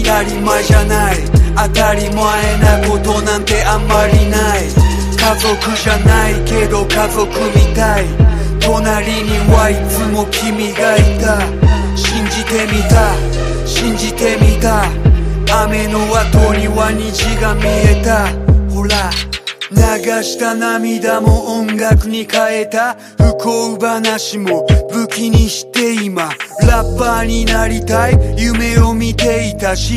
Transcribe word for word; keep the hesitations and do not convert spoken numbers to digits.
たり前じゃない、当たり前なことなんてあんまりない。家族じゃないけど家族みたい、隣にはいつも君がいた。信じてみた信じてみた、雨の後には虹が見えた。ほら流した涙も音楽に変えた、不幸話も武器にして今ラッパーになりたい夢を見ていた。